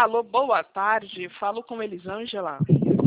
Alô, boa tarde. Falo com Elisângela.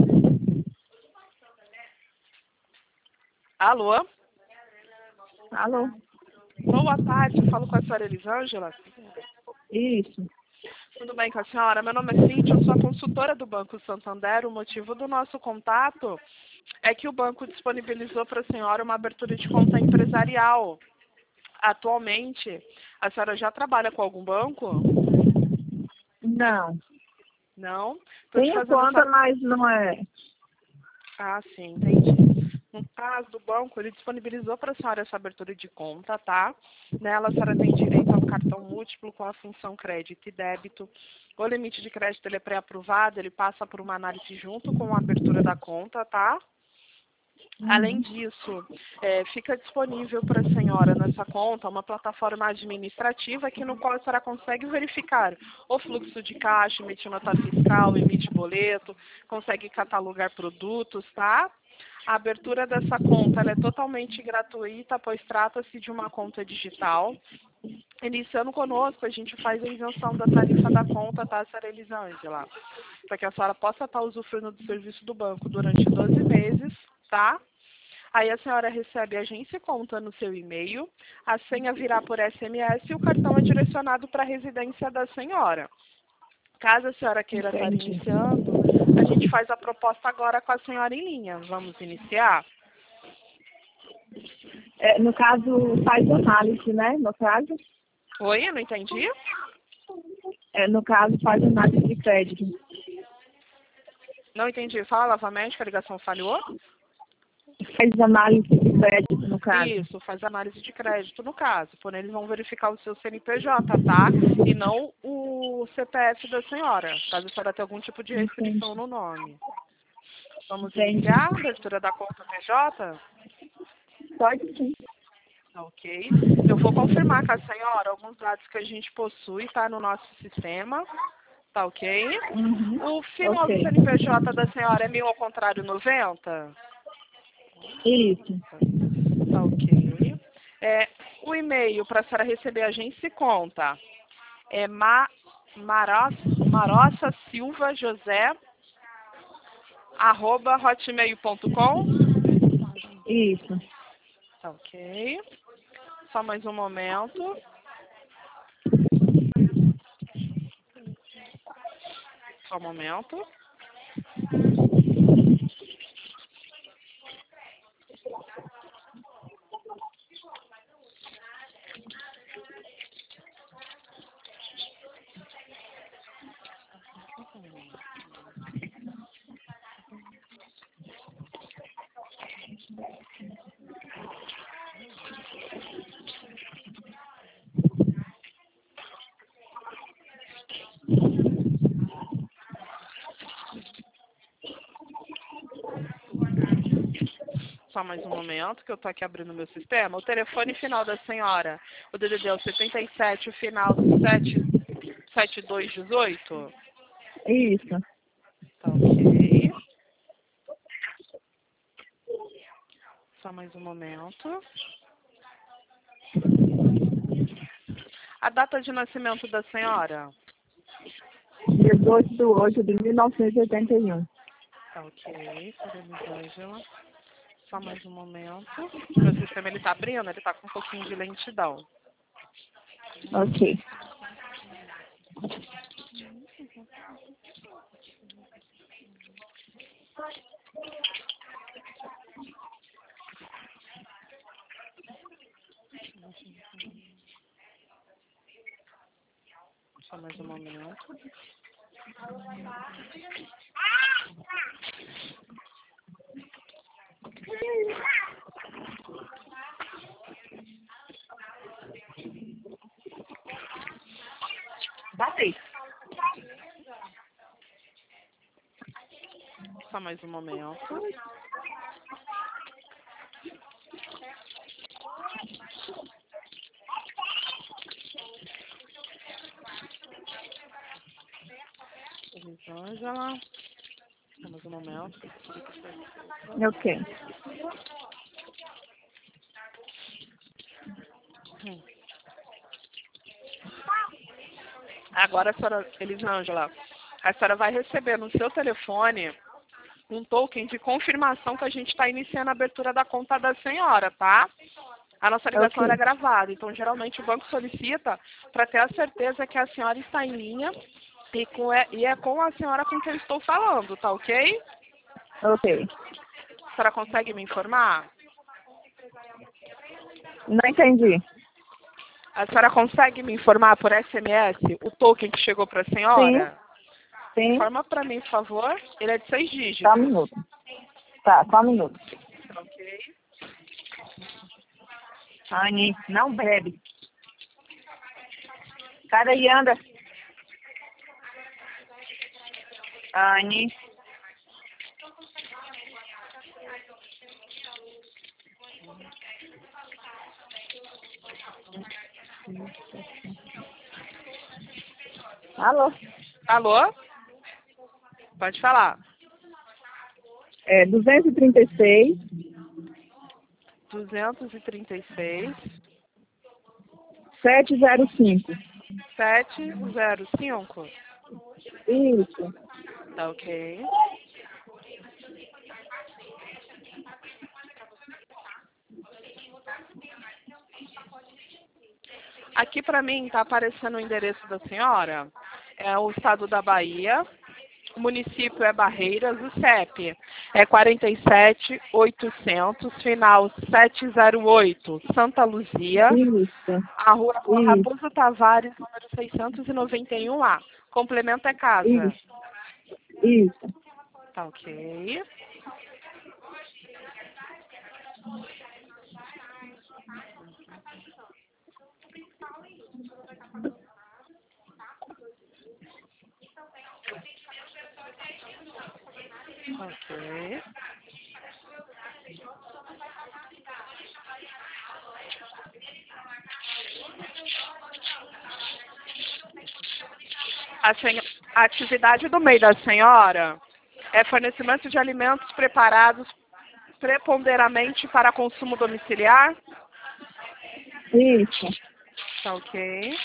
Alô? Alô? Boa tarde. Falo com a senhora Elisângela. Isso. Tudo bem com a senhora? Meu nome é Cíntia, eu sou a consultora do Banco Santander. O motivo do nosso contato é que o banco disponibilizou para a senhora uma abertura de conta empresarial. Atualmente, a senhora já trabalha com algum banco? Não. Não? Tô te Tenho fazendo conta, essa... mas não é. Ah, sim, entendi. No caso do banco, ele disponibilizou para a senhora essa abertura de conta, tá? Nela, a senhora tem direito a um cartão múltiplo com a função crédito e débito. O limite de crédito ele é pré-aprovado, ele passa por uma análise junto com a abertura da conta, tá? Além disso, fica disponível para a senhora nessa conta uma plataforma administrativa aqui no qual a senhora consegue verificar o fluxo de caixa, emitir nota fiscal, emite boleto, consegue catalogar produtos, tá? A abertura dessa conta ela é totalmente gratuita, pois trata-se de uma conta digital. Iniciando conosco, a gente faz a isenção da tarifa da conta, tá, senhora Elisângela? Para que a senhora possa estar usufruindo do serviço do banco durante 12 meses, tá? Aí a senhora recebe a agência conta no seu e-mail, a senha virá por SMS e o cartão é direcionado para a residência da senhora. Caso a senhora queira estar Entendi. iniciando, a gente faz a proposta agora com a senhora em linha. Vamos iniciar? No caso, faz análise, né? No caso, Oi, eu não entendi? no caso, faz análise de crédito. Não entendi. Fala novamente que a ligação falhou. Faz análise de crédito, no caso. Isso, faz análise de crédito no caso. Porém, eles vão verificar o seu CNPJ, tá? E não o CPF da senhora, caso a senhora tenha algum tipo de restrição no nome. Vamos Entendi. iniciar a abertura da conta PJ? Pode sim. Ok. Eu vou confirmar com a senhora alguns dados que a gente possui, tá? No nosso sistema. Tá ok? O final do Ok. CNPJ da senhora é 1000 ao contrário 90? Isso. Tá ok. O e-mail para a senhora receber a agência e conta é Marossa Silva José @hotmail.com. Isso. Tá ok. Só mais um momento. Só um momento. Só mais um momento que eu tô aqui abrindo meu sistema. O telefone final da senhora, o DDD é o 77, o final 7218. Isso. Tá ok. Só mais um momento. A data de nascimento da senhora? 18/8/1981. Tá ok, senhora Elisângela. Só mais um momento. Meu sistema ele tá abrindo, ele tá com um pouquinho de lentidão. Ok. Só mais um momento. Batei. Só mais um momento. Elisângela. Só mais um momento. Ok. Agora, senhora Elisângela, A senhora vai receber no seu telefone um token de confirmação que a gente está iniciando a abertura da conta da senhora, tá? A nossa ligação Ok. é gravada, então geralmente o banco solicita para ter a certeza que a senhora está em linha e é com a senhora com quem eu estou falando, tá ok? Ok. A senhora consegue me informar? Não entendi. A senhora consegue me informar por SMS o token que chegou para a Sim, senhora? sim. Informa para mim, por favor. Ele é de 6 Só um dígitos. minuto. Tá, só um minuto. Ok. Anne, não bebe. Cara aí, anda. Anne. Alô? Alô? Pode falar. É 236 236 705. 705. Isso. Tá ok. Aqui para mim está aparecendo o endereço da senhora. É o estado da Bahia. O município é Barreiras. O CEP é 47.800, final 708, Santa Luzia. Isso. A rua Isso. Raposo Tavares, número 691A. Complemento é casa. Isso. Isso. Tá ok. Ok. A atividade do MEI da senhora é fornecimento de alimentos preparados preponderamente para consumo domiciliar. Isso. Tá ok.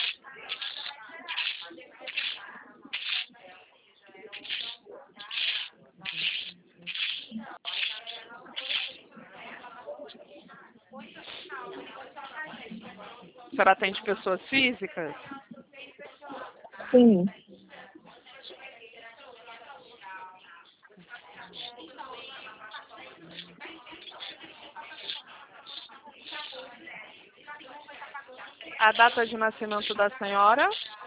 A senhora atende pessoas físicas? Sim. A data de nascimento da senhora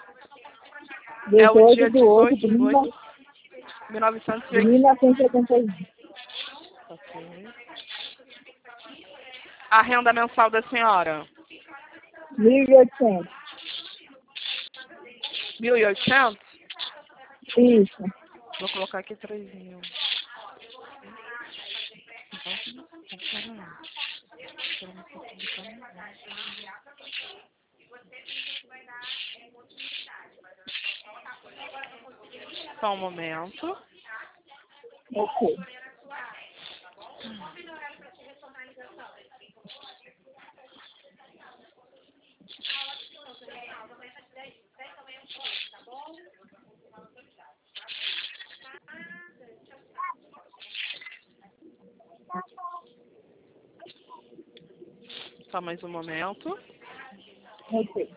é o 18 dia de 8 de 18/8 de 1980. 1981. Ok. A renda mensal da senhora? 1.800. 1.800? Isso. Vou colocar aqui 3.000. Só um momento. Ok. Só mais um momento. Ok.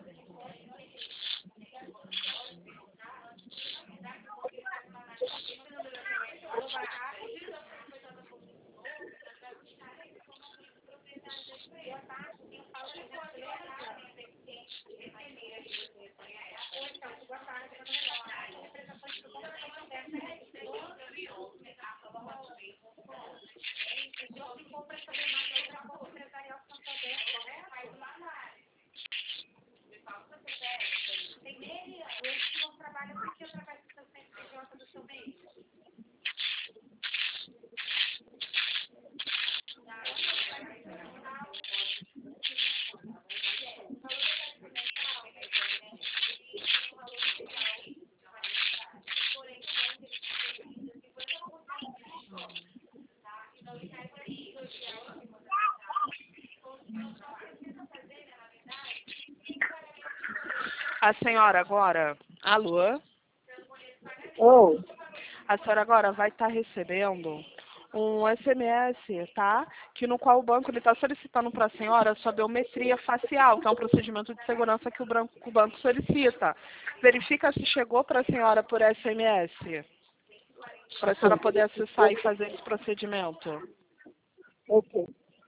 A senhora agora, alô? Ou, A senhora agora vai estar recebendo um SMS, tá? Que no qual o banco está solicitando para a senhora a sua biometria facial, que é um procedimento de segurança que o banco solicita. Verifica se chegou para a senhora por SMS, para a senhora poder acessar e fazer esse procedimento. ok.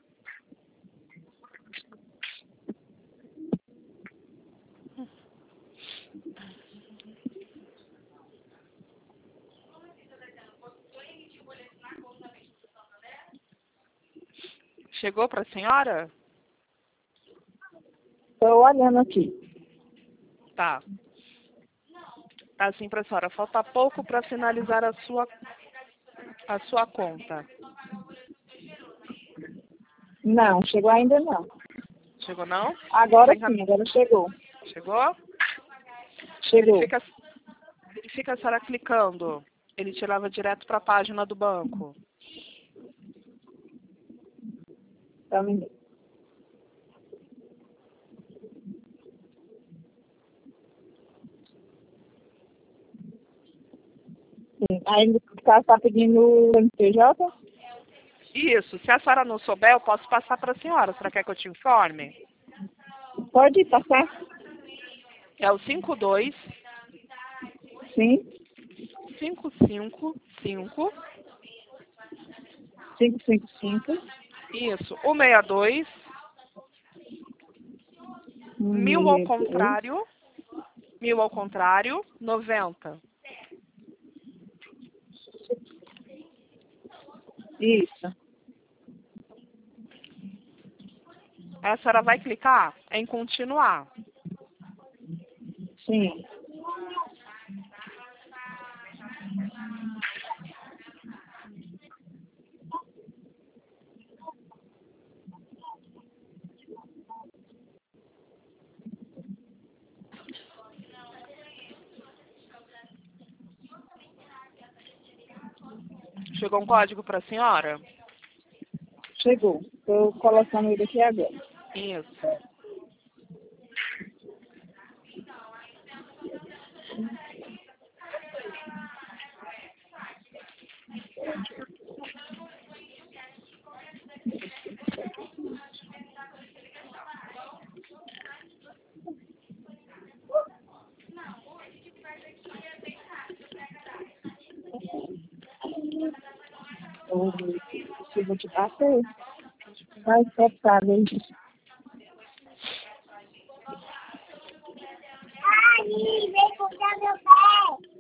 Chegou para a senhora? Estou olhando aqui. Tá. Tá assim para a senhora. Falta pouco para finalizar a sua conta. Não, chegou ainda não. Chegou não? Agora Tá sim, agora chegou. Chegou? Chegou. Verifica a senhora clicando. Ele te leva direto para a página do banco. Só um minuto. Sim. Ainda está pedindo o MPJ? Isso. Se a senhora não souber, eu posso passar para a senhora. A senhora quer que eu te informe? Pode passar? É o 52 Sim. 555 555. isso, 162 1000 ao contrário, 90. Isso. Aí a senhora vai clicar em continuar. Sim. Chegou um código para a senhora? Chegou. Estou colocando ele aqui agora. Isso. Eu vou te bater. Vai cortar, hein? Ai, vem cortar meu pé.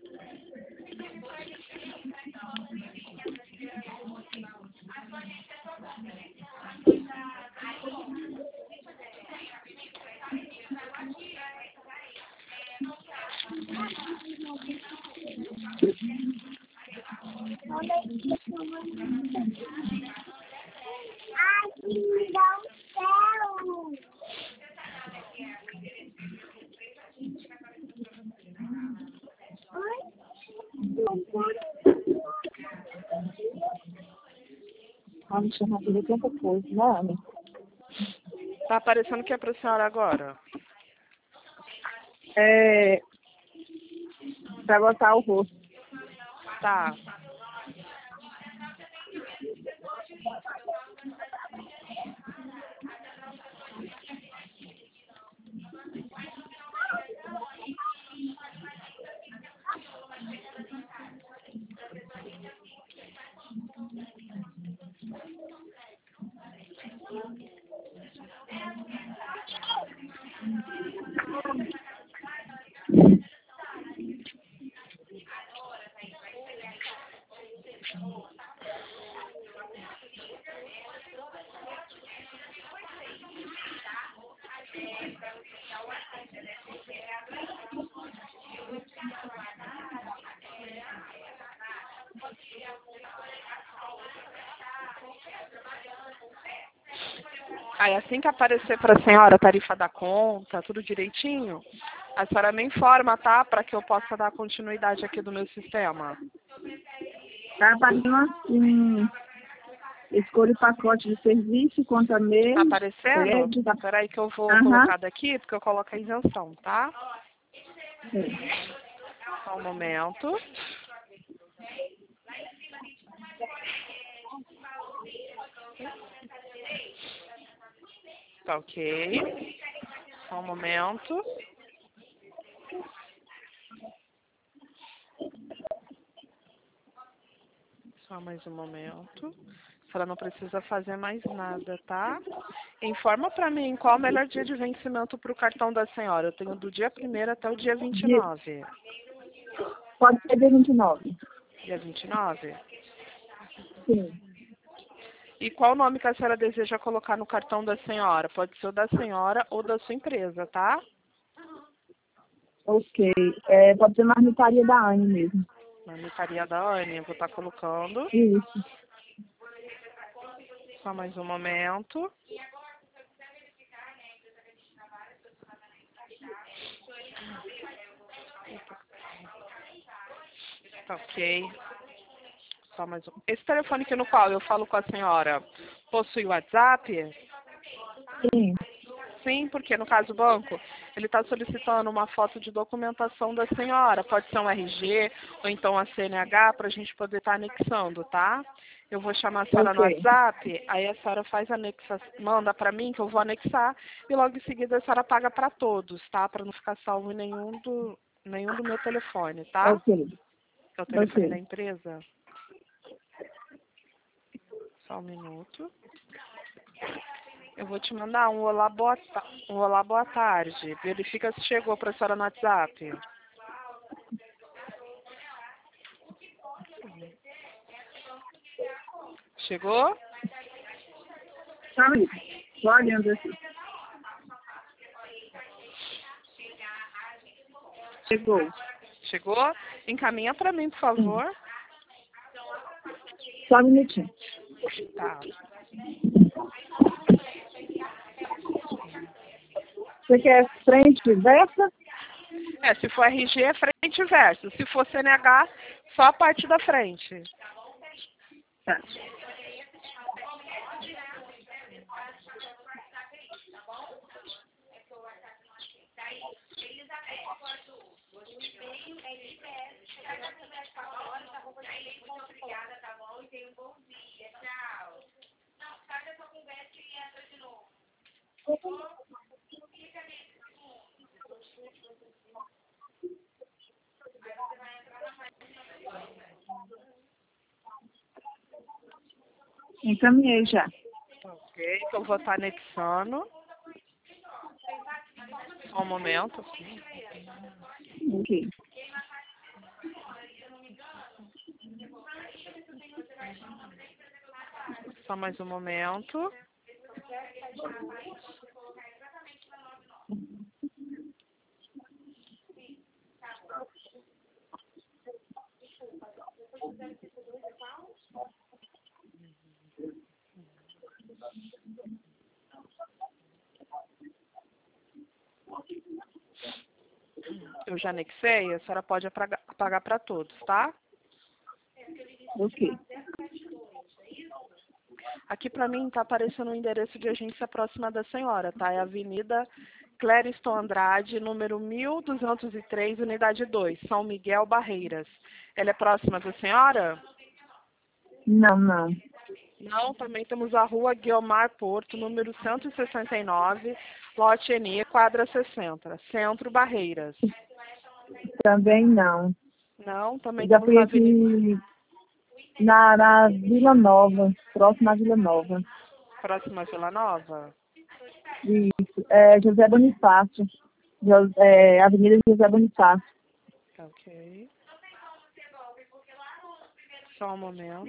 Ai, que dá um céu. Vamos chamar de tanta coisa, né? Tá aparecendo o que é para a senhora agora? Para botar o rosto. Tá. Aí assim que aparecer para a senhora a tarifa da conta, tudo direitinho, a senhora me informa, tá? Para que eu possa dar continuidade aqui do meu sistema. Tá aparecendo assim. Escolha o pacote de serviço, conta mês. Tá aparecendo? Crédito. Espera aí que eu vou Aham. colocar daqui, porque eu coloco a isenção, tá? Sim. Só um momento. Tá ok. Só um momento. Só mais um momento. A senhora não precisa fazer mais nada, tá? Informa para mim qual o melhor dia de vencimento para o cartão da senhora. Eu tenho do dia 1º até o dia 29. Pode ser dia 29. Dia 29? Sim. E qual o nome que a senhora deseja colocar no cartão da senhora? Pode ser o da senhora ou da sua empresa, tá? Ok. Pode ser marmitaria da Anne mesmo. Marmitaria da Anne, eu vou estar colocando. Isso. Só mais um momento. Tá ok. Só mais um. Esse telefone aqui no qual eu falo com a senhora possui WhatsApp? Sim. Sim, porque no caso do banco, ele está solicitando uma foto de documentação da senhora. Pode ser um RG ou então a CNH para a gente poder estar anexando, tá? Eu vou chamar a senhora no Ok. WhatsApp, aí a senhora faz anexa, manda para mim que eu vou anexar e logo em seguida a senhora paga para todos, tá? Para não ficar salvo em nenhum do meu telefone, tá? Ok. É o telefone da Ok. empresa. Só um minuto. Eu vou te mandar um olá, boa tarde. Verifica se chegou para a senhora no WhatsApp. Chegou? Tá aí. Tô olhando aqui. Chegou. Chegou? Encaminha para mim, por Sim. favor. Só um minutinho. Tá. Você quer frente e versa? Se for RG, é frente e verso. Se for CNH, só a parte da frente. Tá. Encaminhei já. Ok, então eu vou estar anexando. Só um momento. Ok. Só mais um momento. Eu já anexei, a senhora pode apagar para todos, tá? Ok. Aqui para mim está aparecendo o endereço de agência próxima da senhora, tá? É a Avenida Clériston Andrade, número 1203, unidade 2, São Miguel, Barreiras. Ela é próxima da senhora? Não, não. Não, também temos a rua Guiomar Porto, número 169, lote NE, quadra 60, Centro, Barreiras. Também não. Não, também Já temos fui na Avenida, aqui na Vila Nova, próxima à Vila Nova. próxima à Vila Nova. Isso. José Bonifácio. Avenida José Bonifácio. Ok. Só um momento.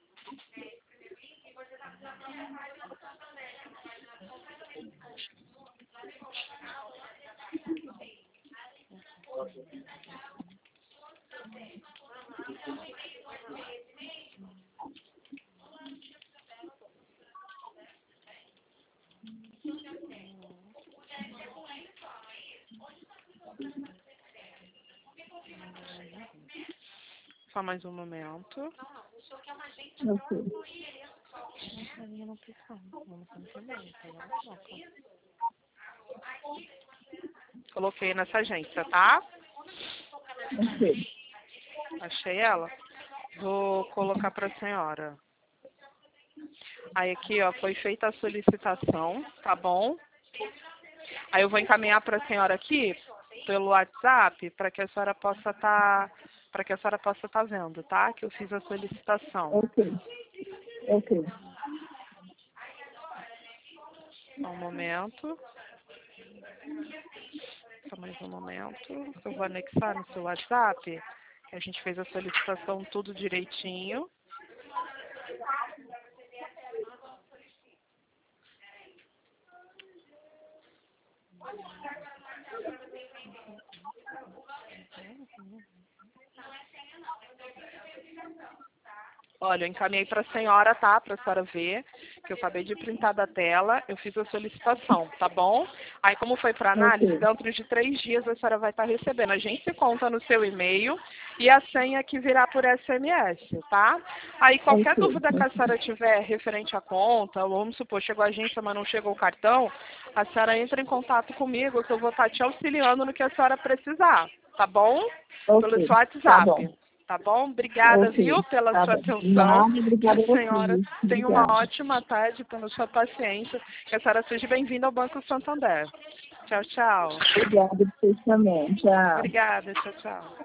Só mais um momento. Ok. Coloquei nessa agência, tá? Ok. Achei ela? Vou colocar para a senhora. Aí aqui, ó, foi feita a solicitação, tá bom? Aí eu vou encaminhar para a senhora aqui pelo WhatsApp para que a senhora possa estar vendo, tá? Que eu fiz a solicitação. Ok. Ok. Só um momento. Só mais um momento. Eu vou anexar no seu WhatsApp. Que a gente fez a solicitação tudo direitinho. Olha, eu encaminhei para a senhora, tá? Para a senhora ver, que eu acabei de printar da tela, eu fiz a solicitação, tá bom? Aí, como foi para análise, Ok. dentro de 3 dias a senhora vai estar recebendo. A gente conta no seu e-mail e a senha que virá por SMS, tá? Aí, qualquer Ok. dúvida que a senhora tiver referente à conta, ou vamos supor, chegou a agência, mas não chegou o cartão, a senhora entra em contato comigo, que eu vou estar te auxiliando no que a senhora precisar, tá bom? Pelo Ok. seu Tá WhatsApp. bom. Tá bom? Obrigada, Ok. viu, pela Tá sua bom. atenção. Nada, Que obrigada a a senhora você. tenha uma Obrigada. ótima tarde pela sua paciência. Que a senhora seja bem-vinda ao Banco Santander. Tchau, tchau. Obrigada, vocês também. Tchau. Obrigada, tchau, tchau.